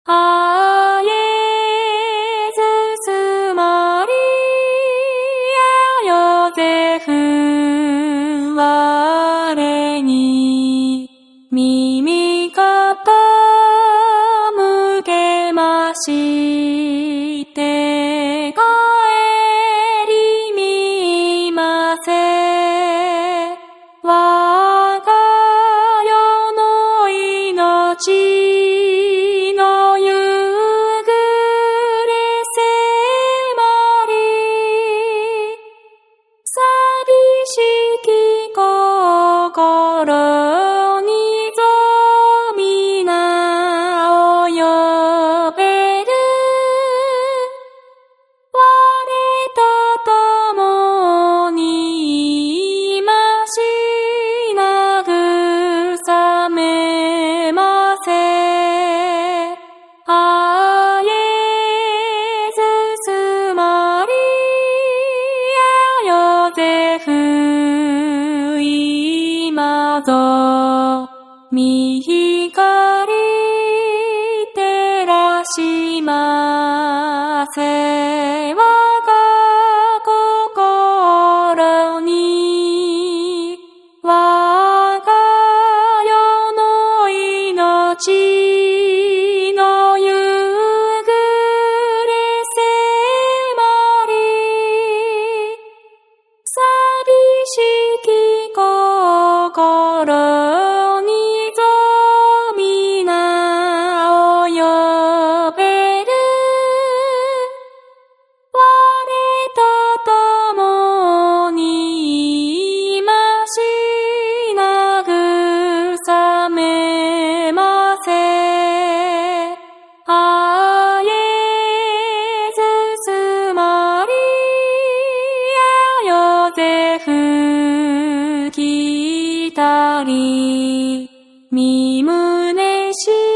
あイエズスマリアヨゼフ我に耳傾けまして帰り見ませ我が世の命の夕暮れ迫り寂しき心にぞ皆を呼べる我と共に今し慰めませあイエズスマリアヨゼフ今ぞ御光照らしませ我が心に我が世の命の夕暮れ迫り寂しき心にぞ皆を呼べる我と共に今し慰めませあイエズスマリアヨゼフ来たり身胸し